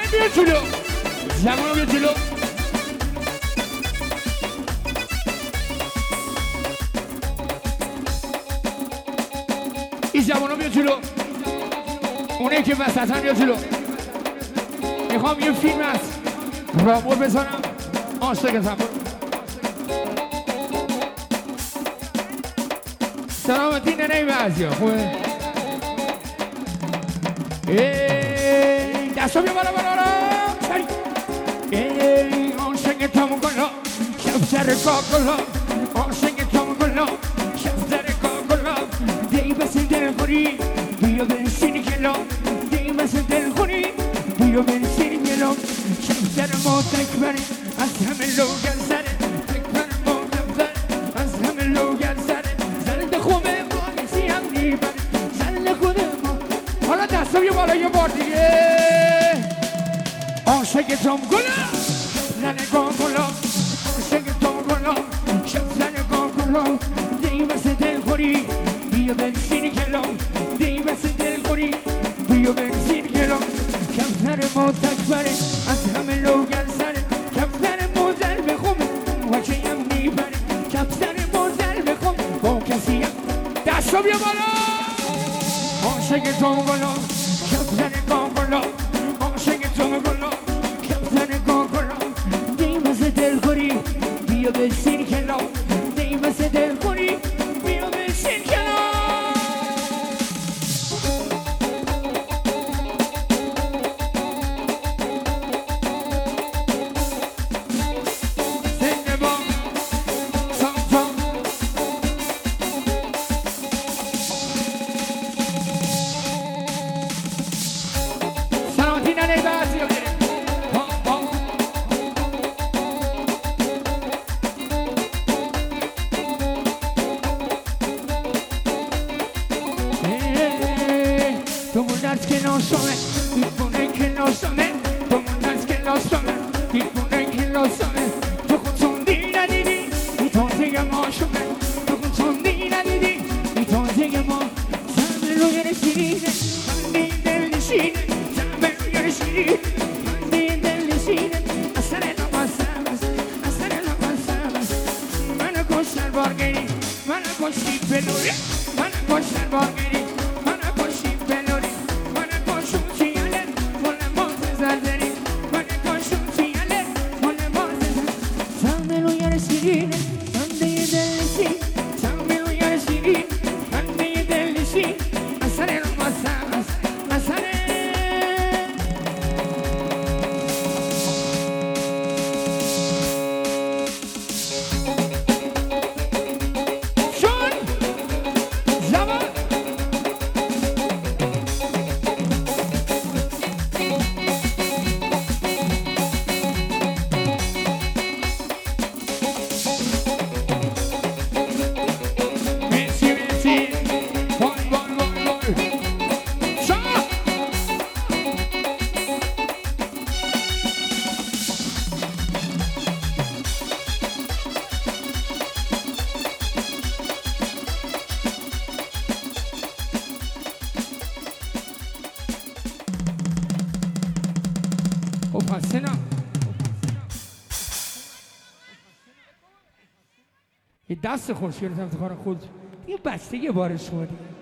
بیا جلو زمانو بیا جلو این زمانو بیا جلو اونه که وسطن بیا جلو میخوام یه فیلم هست رامور بزنم عاشق زمان سلامتی ننه بعضی ها خوبه دستو بیا بالا بالا عاشق تامو گلا شفتر کاکلا عاشق تامو گلا شفتر کاکلا دی بس دل خوری بیا بنشین کلا دی بس دل خوری بیا بنشین کلا شفتر ما تکبری از همه لوگر سره تکبر ما تکبر از همه لوگر سره زرد خوبه ما کسی هم نیبره زرد خوبه ما حالا دستو بیا بالا یه بار دیگه عاشق تام گلا زن کاکلا عاشق تام گلا شفتر کاکلا دی بس دل خوری بیا بنشین کلا دی بس دل خوری بیا بنشین کلا کفتر ما تکبره از همه لوگر سره کفتر ما ضرب خوبه واچه هم نیبره کفتر ما ضرب خوبه با کسی هم دستو بیا بالا عاشق تام گلا کفتر کاکلا عاشق تام گلا کفتر کاکلا دی بس دل خوری بیا بنشین کلا دی بس دل خوری بیا بنشین کلا دست خوش گرفتم تو کار خود یه بسته یه بارش شدی